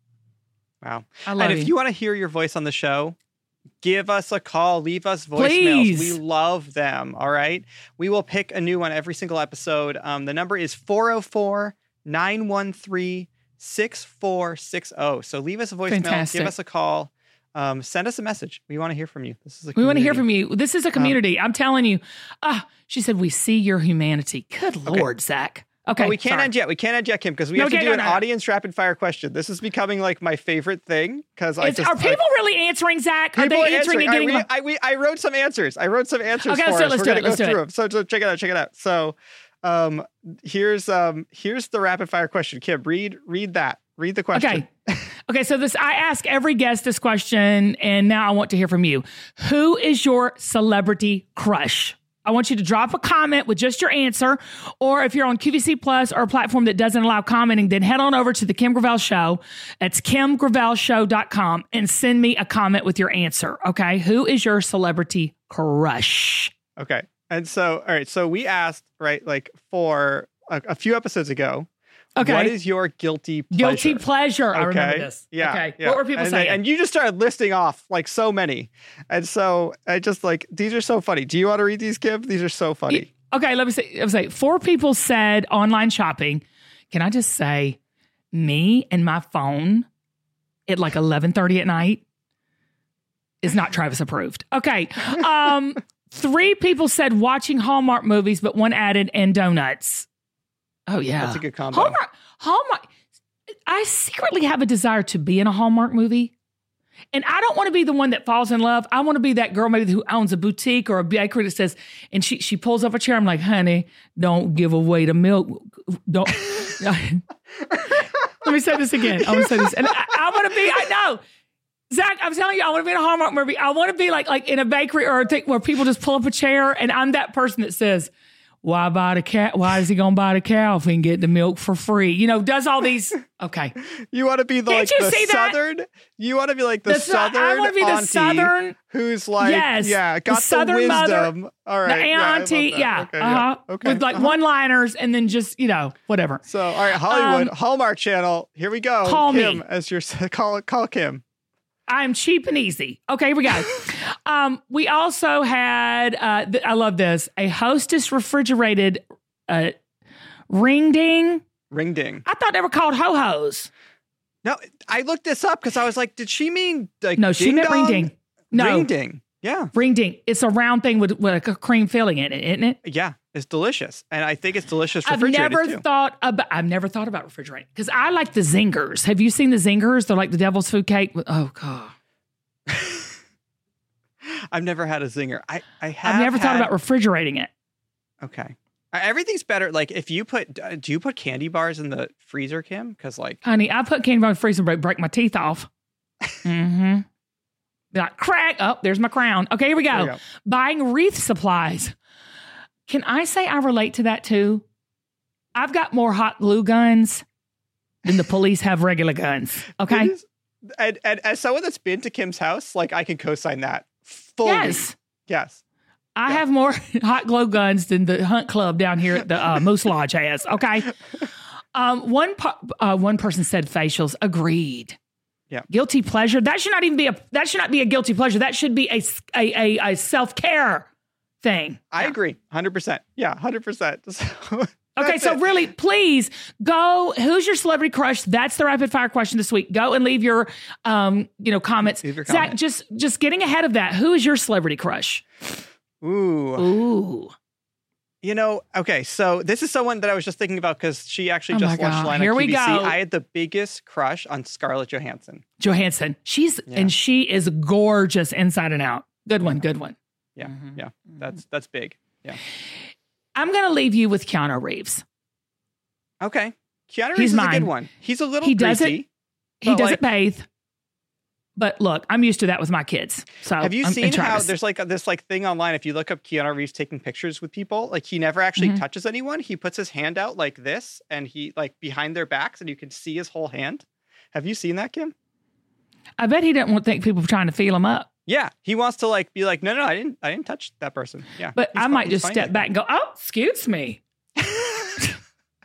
Wow. I love and if you. you want to hear your voice on the show, give us a call. Leave us voicemails. Please. We love them. All right. We will pick a new one every single episode. Um, the number is four oh four, nine one three, six four six oh. So leave us a voicemail. Fantastic. Give us a call. Um, send us a message. We want to hear from you. This is a community. We want to hear from you. This is a community. Um, I'm telling you. Uh, she said, we see your humanity. Good okay. Lord, Zach. Okay, well, we can't sorry. end yet. We can't end yet, Kim, because we no, have to okay, do no, an no. audience rapid fire question. This is becoming like my favorite thing because I just, are people I, really answering, Zach? Are people they answering, and getting? I, we, I, we, I wrote some answers. I wrote some answers. Okay, for let's do it. us. Let's We're do gonna it. go Let's do through it. them. So, so check it out. Check it out. So, um, here's um, here's the rapid fire question. Kim, read read that. Read the question. Okay. Okay. So this, I ask every guest this question, and now I want to hear from you. Who is your celebrity crush? I want you to drop a comment with just your answer, or if you're on Q V C Plus or a platform that doesn't allow commenting, then head on over to the Kim Gravel Show. That's kim gravel show dot com and send me a comment with your answer. Okay. Who is your celebrity crush? Okay. And so, all right. So we asked, right, like for a, a few episodes ago, okay. what is your guilty pleasure? Guilty pleasure. Okay. I remember this. Yeah. Okay. Yeah. What were people and, saying? And you just started listing off like so many. And so I just like, these are so funny. Do you want to read these, Kim? These are so funny. Okay. Let me say, let me say, four people said online shopping. Can I just say me and my phone at like eleven thirty at night is not Travis approved. Okay. Um, three people said watching Hallmark movies, but one added and donuts. Oh, yeah. That's a good combo. Hallmark, Hallmark. I secretly have a desire to be in a Hallmark movie. And I don't want to be the one that falls in love. I want to be that girl maybe who owns a boutique or a bakery that says, and she she pulls up a chair. I'm like, honey, don't give away the milk. Don't. Let me say this again. I want to say this. And I, I want to be, I know. Zach, I'm telling you, I want to be in a Hallmark movie. I want to be like like in a bakery or a thing where people just pull up a chair and I'm that person that says, why buy the cat? Why is he going to buy the cow if he can get the milk for free? You know, does all these. Okay. You want to be the, like you the see that? southern. You want to be like the, The- southern. I wanna be the auntie southern- who's like, Yes, yeah, the got the, southern mother, wisdom. All right. The yeah, I love auntie, that. yeah. Okay, uh-huh. yeah. Okay. With like uh-huh. one-liners and then just, you know, whatever. So, all right, Hollywood, Um, Hallmark Channel. Here we go. Call Kim me. as your call. Call Kim. I'm cheap and easy. Okay, here we go. um, we also had, uh, th- I love this, a Hostess refrigerated uh, ring ding. Ring ding. I thought they were called ho-hos. No, I looked this up because I was like, did she mean like No, she ding meant ring dong? ding. No, Ring ding. Yeah. ring ding. It's a round thing with, with a cream filling in it, isn't it? Yeah. It's delicious. And I think it's delicious I've refrigerated never too. thought about. I've never thought about refrigerating because I like the zingers. Have you seen the zingers? They're like the devil's food cake. With, oh god, I've never had a zinger. I, I have I've never thought had- about refrigerating it. Okay. Uh, Everything's better. Like if you put, uh, do you put candy bars in the freezer, Kim? Because like, Honey, I put candy bar in the freezer, break, break my teeth off. Mm-hmm. Be like, crack. Oh, there's my crown. Okay, here we go. There you go. Buying wreath supplies. Can I say I relate to that too? I've got more hot glue guns than the police have regular guns. Okay. It is- and, and as someone that's been to Kim's house, like I can co-sign that fully. Yes. Yes. I Yeah. have more hot glow guns than the Hunt Club down here at the uh, Moose Lodge has. Okay. Um, one po- uh, one person said facials. Agreed. Yeah. Guilty pleasure. That should not even be a. That should not be a guilty pleasure. That should be a a, a, a self care thing. I Yeah. agree. one hundred percent. Yeah. one hundred percent. So, Okay, that's so it. really, please go. Who's your celebrity crush? That's the rapid fire question this week. Go and leave your, um, you know, comments. Leave your Zach, comment. just just getting ahead of that. Who is your celebrity crush? Ooh. Ooh, You know, okay, so this is someone that I was just thinking about because she actually Oh just my launched God. line Here on we Q V C. go. I had the biggest crush on Scarlett Johansson. Johansson. She's Yeah. and she is gorgeous inside and out. Good one. Good one. Yeah, Mhm. yeah, that's that's big. Yeah. I'm going to leave you with Keanu Reeves. Okay, Keanu Reeves He's is a mine. good one. He's a little He doesn't- greasy. He But, doesn't like- bathe. But look, I'm used to that with my kids. So Have you I'm, seen and how Travis. there's like a, this like thing online? If you look up Keanu Reeves taking pictures with people, like he never actually Mhm. touches anyone. He puts his hand out like this, and he like behind their backs, and you can see his whole hand. Have you seen that, Kim? I bet he didn't want to think people were trying to feel him up. Yeah, he wants to like be like, no, no, I didn't, I didn't touch that person. Yeah, But he's I fine- might he's just fine step like back and go, oh, excuse me. that.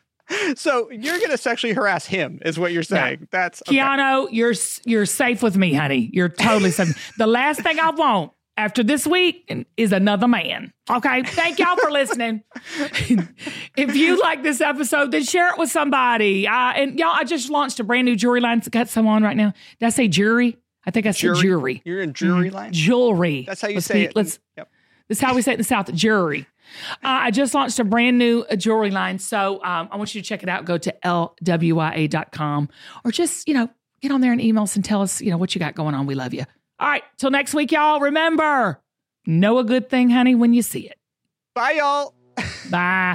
So you're gonna sexually harass him, is what you're saying? That's okay. Keanu, you're you're safe with me, honey. You're totally safe. The last thing I want after this week is another man. Okay. Thank y'all for listening. If you like this episode, then share it with somebody. Uh, and y'all, I just launched a brand new jewelry line. It's got some on right now. Did I say jury? I think I said Jury? jewelry. You're in jury Mhm. line. Jewelry. That's how you Let's say be- it. Let's. Yep. This is how we say it in the South. Jury. Uh, I just launched a brand new uh, jewelry line. So um, I want you to check it out. Go to L W I A dot com or just, you know, get on there and email us and tell us, you know, what you got going on. We love you. All right. Till next week, y'all. Remember, know a good thing, honey, when you see it. Bye, y'all. Bye.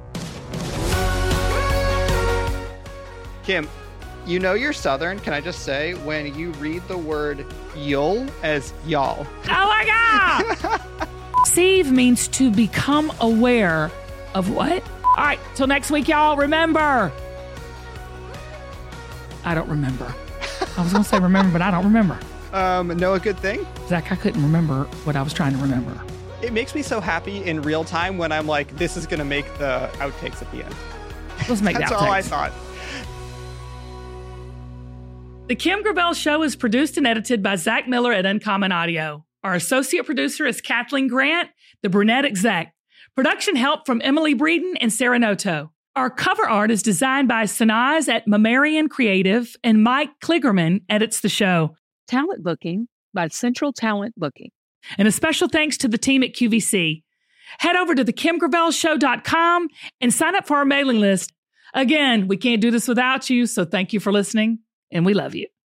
Kim, you know you're Southern, can I just say, when you read the word you'll as y'all. Oh, my God. Perceive means to become aware of what? All right. Till next week, y'all. Remember. I don't remember. I was going to say remember, but I don't remember. Um, know a good thing? Zach, I couldn't remember what I was trying to remember. It makes me so happy in real time when I'm like, this is going to make the outtakes at the end. Let's make That's that all I thought. The Kim Gravel Show is produced and edited by Zach Miller at Uncommon Audio. Our associate producer is Kathleen Grant, the brunette exec. Production help from Emily Breeden and Sarah Noto. Our cover art is designed by Sanaz at Mammarian Creative, and Mike Kligerman edits the show. Talent booking by Central Talent Booking. And a special thanks to the team at Q V C. Head over to the kim gravel show dot com and sign up for our mailing list. Again, we can't do this without you, so thank you for listening, and we love you.